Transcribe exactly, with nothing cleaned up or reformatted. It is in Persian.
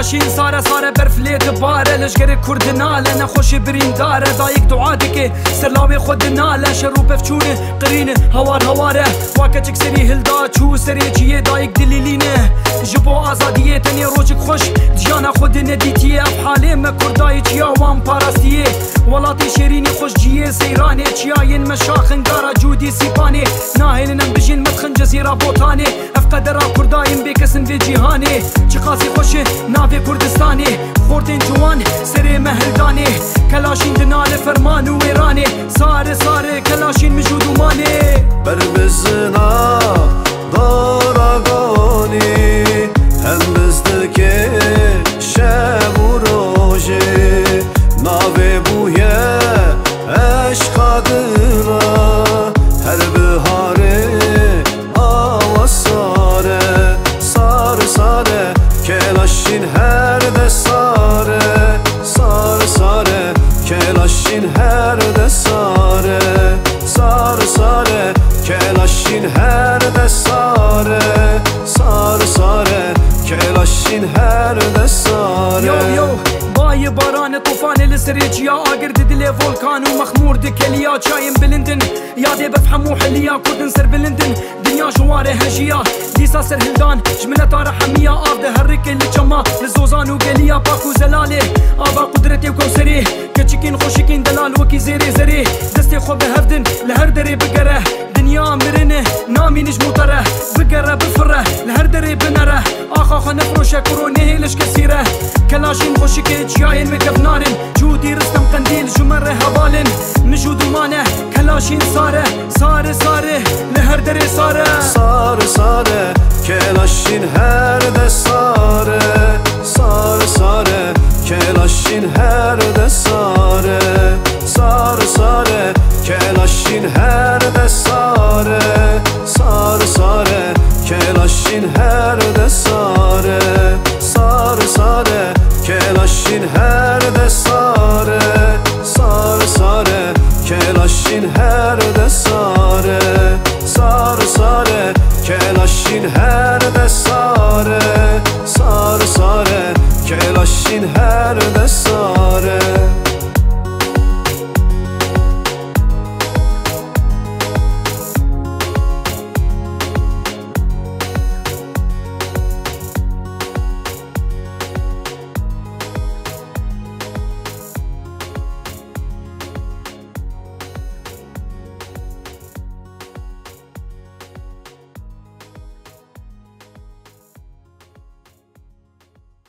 کلاشین ساره ساره برفلید باره لشگر کرد ناله نخوش برین داره دایک دعاده که سرلاوی خود ناله شروع بفچونه قرینه هوار هواره واکه چک سری هلدا چو سری چیه دایک دلیلینه جبو آزادیه تنی روچک خوش دیانا خود ندیتیه اف حاله مکردای چیا وان پاراستیه ولاتی شیرینی خوش جیه سیرانه چیاین مشاخن گارا جودی سیپانه ناهلنم بجین مدخن جزیره بوتانه اف قدرا کردایم بکسن في جیهانه چقاسی خوشه ناوی کردستانه خوردین جوان سری مهلدانه کلاشین دنال فرمان و ایرانه ساره ساره کلاشین مجود و مانه بربزنا داراگانی هم بزدکه شب و روژه ناوی بویه عشق دلا هر بهاره آواز ساره ساره ساره کلاشین هر ده ساره ساره ساره کلاشین هر ده ساره ساره ساره کلاشین هر ده ساره ساره ساره کلاشین هر ده ساره یو یو بای باران طوفان لسريجيا آگرد دل فولکان و مخمور دکلیا چایم بلندن یاده بفهمو حلیا کردن سر بلندن دنیا جواره هجیا دیسا سر هلدان جملت رحمیا آب ده هرک لچما لزوزان و گلیا پاکو زلاله آبا قدرتی و کوسری کچکین خوشکین دلال وکی زیری زری دستی خوب هفدن لهر دری بگره دنیا مرنه نامی نجمو تره بگره بفره لهر دری بنره آخا خا نفروشه کرونه هیلش کسیره کلاشین خوشکی چیاین مکفنارن جودی رستم قندیل جمره هوالن مجود مانه کلاشین ساره ساره ساره لهر دری ساره ساره ساره کلاشین هر ده ساره ساره ساره کلاشین هر ده ساره ساره ساره کلاشین هر ده ساره ساره ساره کلاشین هر ده ساره ساره ساره کلاشین هر ده ساره ساره ساره کلاشین هر ده ساره ساره ساره کلاشین هر ده ساره ساره ساره کلاشین هر ده ساره